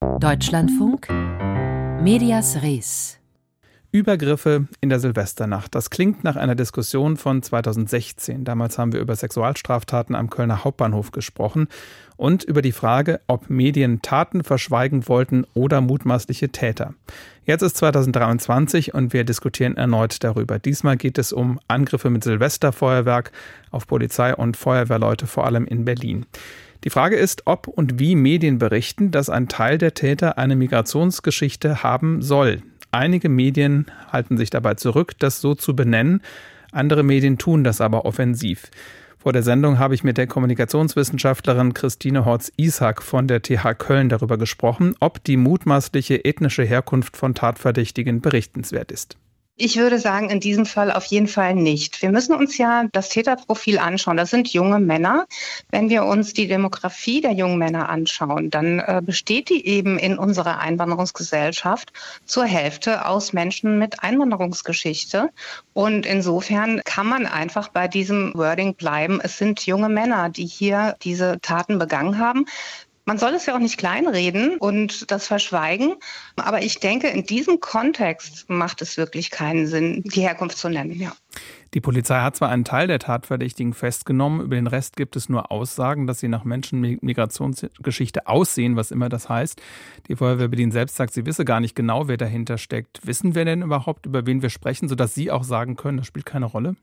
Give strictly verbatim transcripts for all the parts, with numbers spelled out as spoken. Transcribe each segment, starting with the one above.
Deutschlandfunk Medias Res. Übergriffe in der Silvesternacht. Das klingt nach einer Diskussion von zweitausendsechzehn. Damals haben wir über Sexualstraftaten am Kölner Hauptbahnhof gesprochen und über die Frage, ob Medien Taten verschweigen wollten oder mutmaßliche Täter. Jetzt ist zweitausenddreiundzwanzig und wir diskutieren erneut darüber. Diesmal geht es um Angriffe mit Silvesterfeuerwerk auf Polizei und Feuerwehrleute, vor allem in Berlin. Die Frage ist, ob und wie Medien berichten, dass ein Teil der Täter eine Migrationsgeschichte haben soll. Einige Medien halten sich dabei zurück, das so zu benennen. Andere Medien tun das aber offensiv. Vor der Sendung habe ich mit der Kommunikationswissenschaftlerin Christine Horz-Ishak von der T H Köln darüber gesprochen, ob die mutmaßliche ethnische Herkunft von Tatverdächtigen berichtenswert ist. Ich würde sagen, in diesem Fall auf jeden Fall nicht. Wir müssen uns ja das Täterprofil anschauen. Das sind junge Männer. Wenn wir uns die Demografie der jungen Männer anschauen, dann äh, besteht die eben in unserer Einwanderungsgesellschaft zur Hälfte aus Menschen mit Einwanderungsgeschichte. Und insofern kann man einfach bei diesem Wording bleiben. Es sind junge Männer, die hier diese Taten begangen haben. Man soll es ja auch nicht kleinreden und das verschweigen. Aber ich denke, in diesem Kontext macht es wirklich keinen Sinn, die Herkunft zu nennen. Ja. Die Polizei hat zwar einen Teil der Tatverdächtigen festgenommen, über den Rest gibt es nur Aussagen, dass sie nach Menschenmigrationsgeschichte aussehen, was immer das heißt. Die Feuerwehr Berlin selbst sagt, sie wisse gar nicht genau, wer dahinter steckt. Wissen wir denn überhaupt, über wen wir sprechen, sodass Sie auch sagen können, das spielt keine Rolle?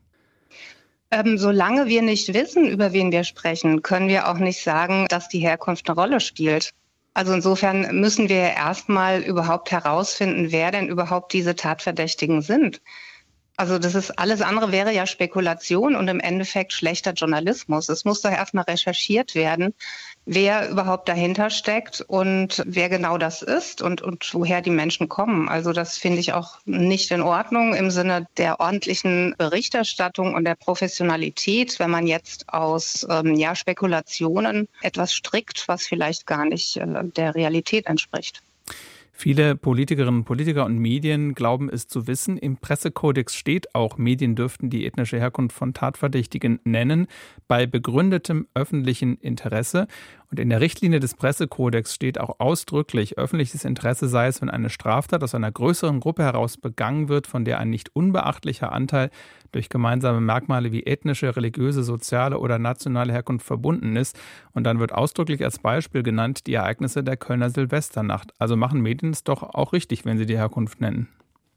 Ähm, solange wir nicht wissen, über wen wir sprechen, können wir auch nicht sagen, dass die Herkunft eine Rolle spielt. Also insofern müssen wir erstmal überhaupt herausfinden, wer denn überhaupt diese Tatverdächtigen sind. Also das ist alles andere wäre ja Spekulation und im Endeffekt schlechter Journalismus. Es muss doch erstmal recherchiert werden, wer überhaupt dahinter steckt und wer genau das ist und, und woher die Menschen kommen. Also das finde ich auch nicht in Ordnung im Sinne der ordentlichen Berichterstattung und der Professionalität, wenn man jetzt aus ähm, ja, Spekulationen etwas strickt, was vielleicht gar nicht äh, der Realität entspricht. Viele Politikerinnen und Politiker und Medien glauben es zu wissen. Im Pressekodex steht auch, Medien dürften die ethnische Herkunft von Tatverdächtigen nennen, bei begründetem öffentlichen Interesse. Und in der Richtlinie des Pressekodex steht auch ausdrücklich, öffentliches Interesse sei es, wenn eine Straftat aus einer größeren Gruppe heraus begangen wird, von der ein nicht unbeachtlicher Anteil durch gemeinsame Merkmale wie ethnische, religiöse, soziale oder nationale Herkunft verbunden ist. Und dann wird ausdrücklich als Beispiel genannt die Ereignisse der Kölner Silvesternacht. Also machen Medien es doch auch richtig, wenn sie die Herkunft nennen.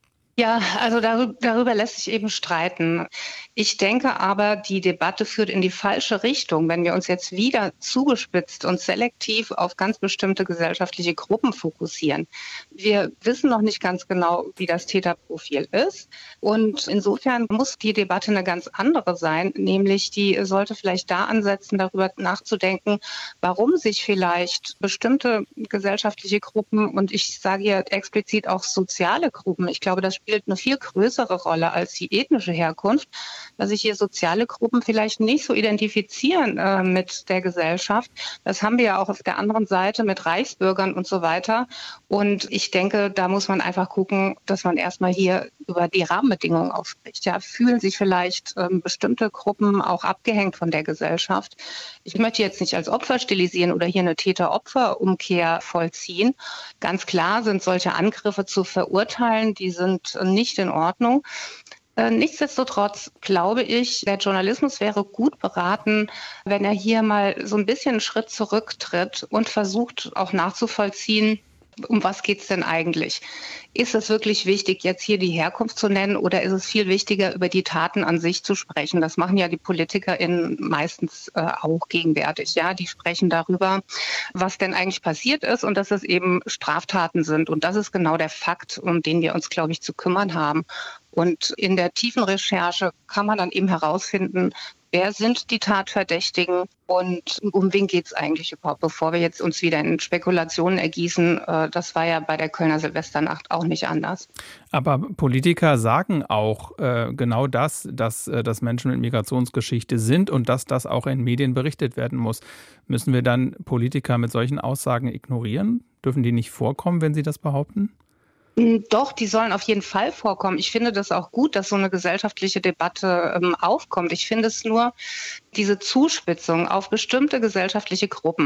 Ja, also darüber, darüber lässt sich eben streiten. Ich denke aber, die Debatte führt in die falsche Richtung, wenn wir uns jetzt wieder zugespitzt und selektiv auf ganz bestimmte gesellschaftliche Gruppen fokussieren. Wir wissen noch nicht ganz genau, wie das Täterprofil ist. Und insofern muss die Debatte eine ganz andere sein, nämlich die sollte vielleicht da ansetzen, darüber nachzudenken, warum sich vielleicht bestimmte gesellschaftliche Gruppen, und ich sage hier explizit auch soziale Gruppen, ich glaube, das spielt eine viel größere Rolle als die ethnische Herkunft, dass sich hier soziale Gruppen vielleicht nicht so identifizieren äh, mit der Gesellschaft. Das haben wir ja auch auf der anderen Seite mit Reichsbürgern und so weiter. Und ich denke, da muss man einfach gucken, dass man erstmal hier über die Rahmenbedingungen aufspricht. Ja, fühlen sich vielleicht ähm, bestimmte Gruppen auch abgehängt von der Gesellschaft. Ich möchte jetzt nicht als Opfer stilisieren oder hier eine Täter-Opfer-Umkehr vollziehen. Ganz klar sind solche Angriffe zu verurteilen, die sind nicht in Ordnung. Nichtsdestotrotz glaube ich, der Journalismus wäre gut beraten, wenn er hier mal so ein bisschen einen Schritt zurücktritt und versucht auch nachzuvollziehen, um was geht's denn eigentlich? Ist es wirklich wichtig, jetzt hier die Herkunft zu nennen oder ist es viel wichtiger, über die Taten an sich zu sprechen? Das machen ja die PolitikerInnen meistens äh, auch gegenwärtig. Ja, die sprechen darüber, was denn eigentlich passiert ist und dass es eben Straftaten sind. Und das ist genau der Fakt, um den wir uns, glaube ich, zu kümmern haben. Und in der tiefen Recherche kann man dann eben herausfinden, wer sind die Tatverdächtigen und um wen geht es eigentlich überhaupt, bevor wir jetzt uns wieder in Spekulationen ergießen. Das war ja bei der Kölner Silvesternacht auch nicht anders. Aber Politiker sagen auch äh, genau das, dass äh, das Menschen mit Migrationsgeschichte sind und dass das auch in Medien berichtet werden muss. Müssen wir dann Politiker mit solchen Aussagen ignorieren? Dürfen die nicht vorkommen, wenn sie das behaupten? Doch, die sollen auf jeden Fall vorkommen. Ich finde das auch gut, dass so eine gesellschaftliche Debatte ähm, aufkommt. Ich finde es nur, diese Zuspitzung auf bestimmte gesellschaftliche Gruppen,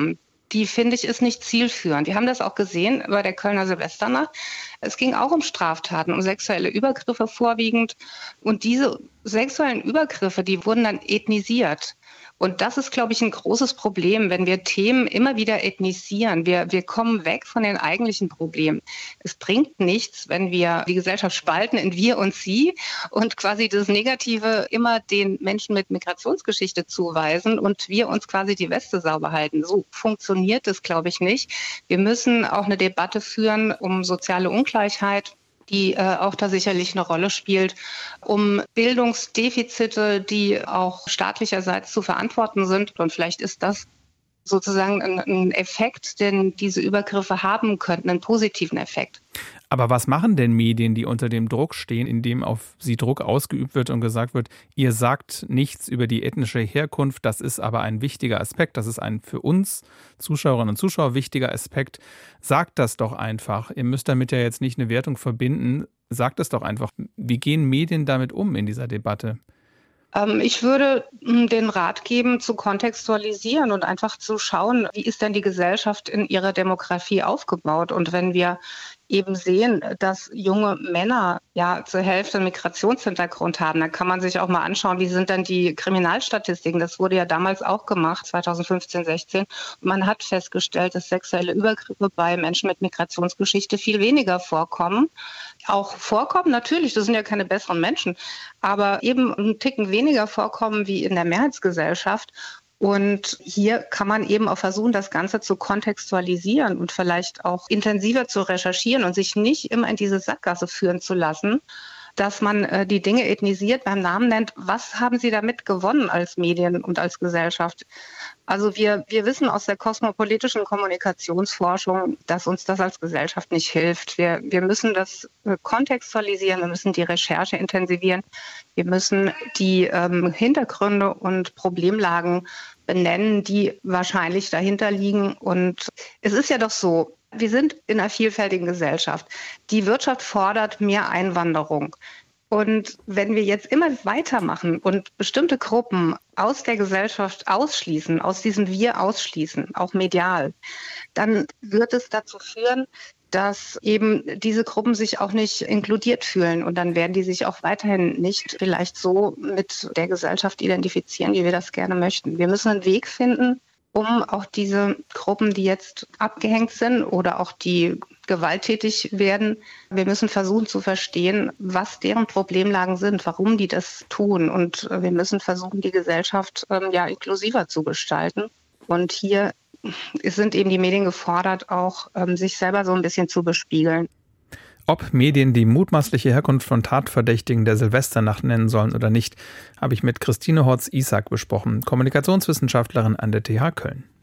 die finde ich ist nicht zielführend. Wir haben das auch gesehen bei der Kölner Silvesternacht. Es ging auch um Straftaten, um sexuelle Übergriffe vorwiegend. Und diese sexuellen Übergriffe, die wurden dann ethnisiert. Und das ist, glaube ich, ein großes Problem, wenn wir Themen immer wieder ethnisieren. Wir, wir kommen weg von den eigentlichen Problemen. Es bringt nichts, wenn wir die Gesellschaft spalten in wir und sie und quasi das Negative immer den Menschen mit Migrationsgeschichte zuweisen und wir uns quasi die Weste sauber halten. So funktioniert es, glaube ich, nicht. Wir müssen auch eine Debatte führen um soziale Ungleichheit, die äh, auch da sicherlich eine Rolle spielt, um Bildungsdefizite, die auch staatlicherseits zu verantworten sind. Und vielleicht ist das sozusagen ein, ein Effekt, den diese Übergriffe haben könnten, einen positiven Effekt. Aber was machen denn Medien, die unter dem Druck stehen, in dem auf sie Druck ausgeübt wird und gesagt wird, ihr sagt nichts über die ethnische Herkunft, das ist aber ein wichtiger Aspekt, das ist ein für uns Zuschauerinnen und Zuschauer wichtiger Aspekt. Sagt das doch einfach. Ihr müsst damit ja jetzt nicht eine Wertung verbinden. Sagt es doch einfach. Wie gehen Medien damit um in dieser Debatte? Ich würde den Rat geben, zu kontextualisieren und einfach zu schauen, wie ist denn die Gesellschaft in ihrer Demografie aufgebaut? Und wenn wir eben sehen, dass junge Männer ja zur Hälfte einen Migrationshintergrund haben, dann kann man sich auch mal anschauen, wie sind denn die Kriminalstatistiken? Das wurde ja damals auch gemacht, zweitausendfünfzehn, sechzehn. Und man hat festgestellt, dass sexuelle Übergriffe bei Menschen mit Migrationsgeschichte viel weniger vorkommen. Auch vorkommen, natürlich, das sind ja keine besseren Menschen, aber eben einen Ticken weniger vorkommen wie in der Mehrheitsgesellschaft. Und hier kann man eben auch versuchen, das Ganze zu kontextualisieren und vielleicht auch intensiver zu recherchieren und sich nicht immer in diese Sackgasse führen zu lassen, dass man äh, die Dinge ethnisiert, beim Namen nennt. Was haben Sie damit gewonnen als Medien und als Gesellschaft? Also wir, wir wissen aus der kosmopolitischen Kommunikationsforschung, dass uns das als Gesellschaft nicht hilft. Wir, wir müssen das äh, kontextualisieren, wir müssen die Recherche intensivieren, wir müssen die ähm, Hintergründe und Problemlagen benennen, die wahrscheinlich dahinter liegen. Und es ist ja doch so, wir sind in einer vielfältigen Gesellschaft. Die Wirtschaft fordert mehr Einwanderung. Und wenn wir jetzt immer weitermachen und bestimmte Gruppen aus der Gesellschaft ausschließen, aus diesem Wir ausschließen, auch medial, dann wird es dazu führen, dass eben diese Gruppen sich auch nicht inkludiert fühlen. Und dann werden die sich auch weiterhin nicht vielleicht so mit der Gesellschaft identifizieren, wie wir das gerne möchten. Wir müssen einen Weg finden, um auch diese Gruppen, die jetzt abgehängt sind oder auch die gewalttätig werden, wir müssen versuchen zu verstehen, was deren Problemlagen sind, warum die das tun. Und wir müssen versuchen, die Gesellschaft ähm, ja inklusiver zu gestalten. Und hier sind eben die Medien gefordert, auch ähm, sich selber so ein bisschen zu bespiegeln. Ob Medien die mutmaßliche Herkunft von Tatverdächtigen der Silvesternacht nennen sollen oder nicht, habe ich mit Christine Horz-Isak besprochen, Kommunikationswissenschaftlerin an der T H Köln.